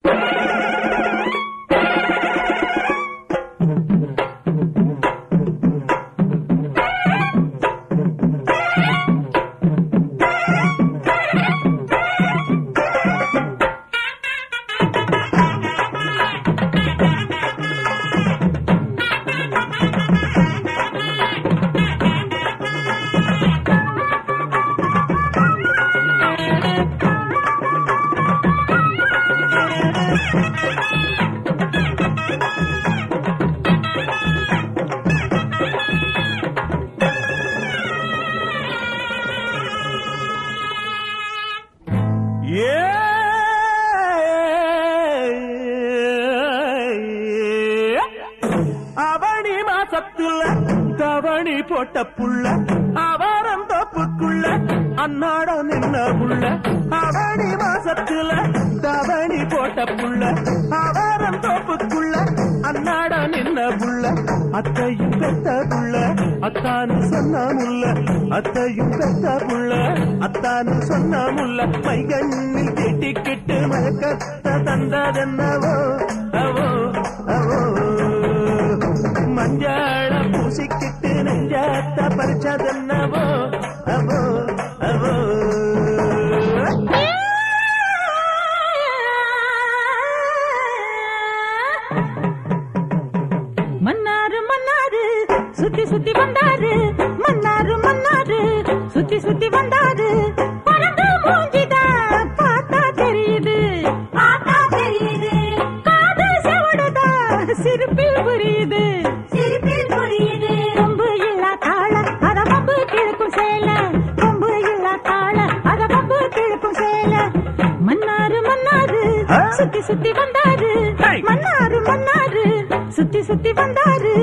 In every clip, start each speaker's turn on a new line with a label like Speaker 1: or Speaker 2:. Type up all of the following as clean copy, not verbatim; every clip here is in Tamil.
Speaker 1: அவனி மாசத்துல தவணி போட்ட புள்ள அவரம் தோப்புக்குள்ள அன்னாட நின்ன புள்ள அவனி மாசத்துல தவணி போட்ட புள்ள அவரம் தோப்புக்குள்ள அன்னாட நின்ன புள்ள அத்தையும் பெத்த புள்ள அத்தானு சொன்ன முல்ல அத்தையும் பெத்த புள்ள அத்தானு சொன்ன முல்ல மைகண்ணில் கெட்டிக்கிட்டு மயக்கத்த தந்ததென்னவோ அவோ அவோ மஞ்சாள பூசிக்கிட்டு நெஞ்சாத்த பறிச்சதென்னவோ அவோ அவோ
Speaker 2: மன்னாரு மன்னாரு சுத்தி சுத்தி வந்தாரு மன்னாரு மன்னாரு சுத்தி சுத்தி வந்தாரு பறந்து மூஞ்சிதான் பார்த்தா தெரியுது காது செவடுதா சிரிப்பில் புரியுது கொம்பு இல்லா கால அத பம்பு கிழக்கும் சேல கொம்பு இல்லா கால அத பம்பு கிழக்கும் சேல மன்னாரு மன்னாரு சுத்தி சுத்தி வந்தாரு மன்னாரு மன்னாரு சுத்தி சுத்தி வந்தாரு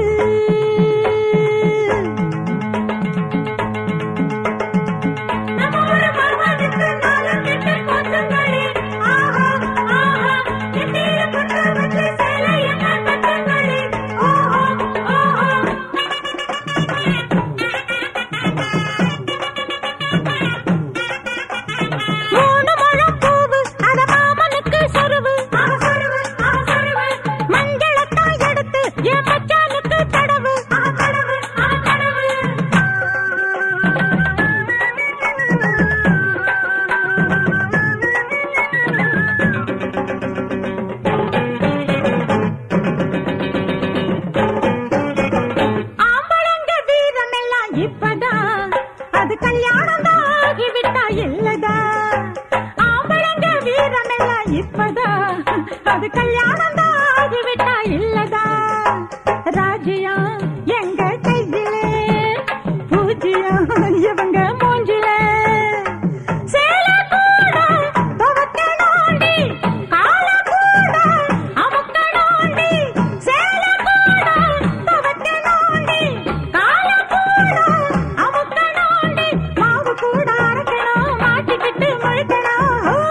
Speaker 2: அது கல்யாணம் தான் ஆகிவிட்டா இல்லதா ராஜ்யா எங்க கையிலே பூஜ்யா இவங்க மூஞ்சிலே சேல கூட துவக்கணோண்டி கால கூட அமுக்கணோண்டி சேல கூட துவக்கணோண்டி கால கூட அமுக்கணோண்டி மாவு கூட அரைக்கணும் மாட்டிக்கிட்டு முழிக்கணும்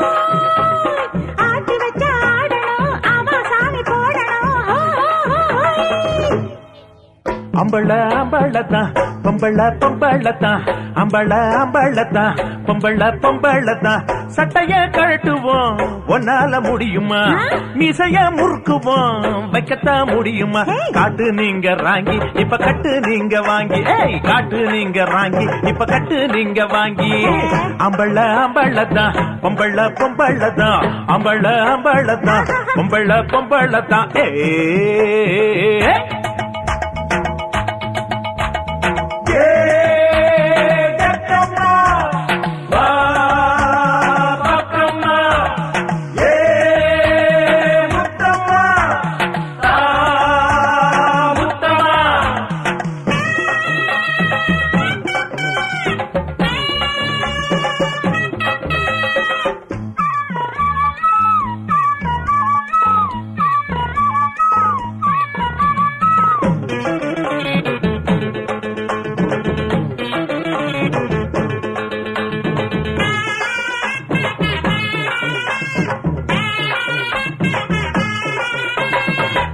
Speaker 1: அம்பள அம்பளத்தான் பொம்பள பொம்பளத்தான் அம்பள அம்பளத்தான் பொம்பள பொம்பளத்தான் சட்டைய கழட்டுவோம் ஒன்னால முடியுமா மீசைய முறுக்குவோம் வைக்கத்தான் முடியுமா காட்டு நீங்க ராங்கி இப்ப கட்டு நீங்க வாங்கி காட்டு நீங்க ராங்கி இப்ப கட்டு நீங்க வாங்கி அம்பள அம்பளத்தான் பொம்பள பொம்பளத்தான் அம்பள அம்பளத்தான் பொம்பள பொம்பளத்தான்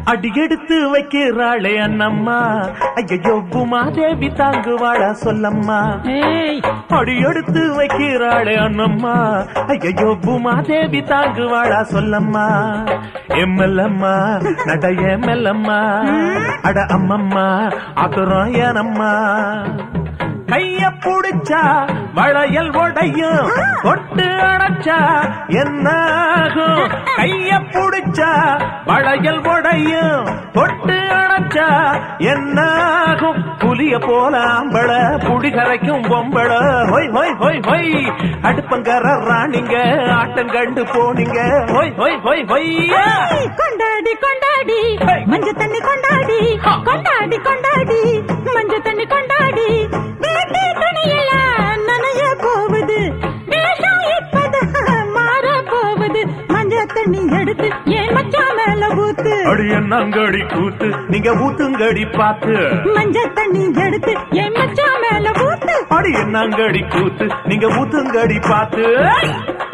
Speaker 1: அடி எடுத்து வைக்கிறாளே அண்ணம்மா ஐயோ பூமாதேவி தாங்குவாளா சொல்லம்மா அடி எடுத்து வைக்கிறாளே அண்ணம்மா ஐயோ பூமாதேவி தாங்குவாளா சொல்லம்மா எம்மெல்லம்மா நடைய மெல்லம்மா அட அம்மம்மா அப்புறம் ஏனம்மா கைய புடிச்சா வளையல் உடையும் கொட்டு அணைச்சா என்னாகும் கைய புடிச்சா வளையல் உடையும் கொட்டு அணைச்சா என்னாகும் புலிய போல ஆம்பள புடி கரைக்கும் பொம்பள ஹொய் ஹொய் ஹொய் ஹொய் அடுப்பங்கர ராணிங்க ஆட்டம் கண்டு போனீங்க ஹொய் ஹொய் ஹொய் ஹொய்
Speaker 2: கொண்டாடி கொண்டாடி மஞ்ச தண்ணி கொண்டாடி கொண்டாடி கொண்டாடி மஞ்ச தண்ணி கொண்டாடி வேட்டி துணியெல்லாம் நனைய போகுது வேஷம் இப்பதான் மாற போகுது மஞ்ச தண்ணி எடுத்து ஏன் மச்சான் மேல ஊத்து
Speaker 1: அடி என்னங்கடி கூத்து நீங்க ஊத்துங்கடி பாத்து
Speaker 2: மஞ்ச தண்ணி எடுத்து ஏன் மச்சான் மேல ஊத்து
Speaker 1: அடி என்னங்கடி கூத்து நீங்க ஊத்துங்கடி பாத்து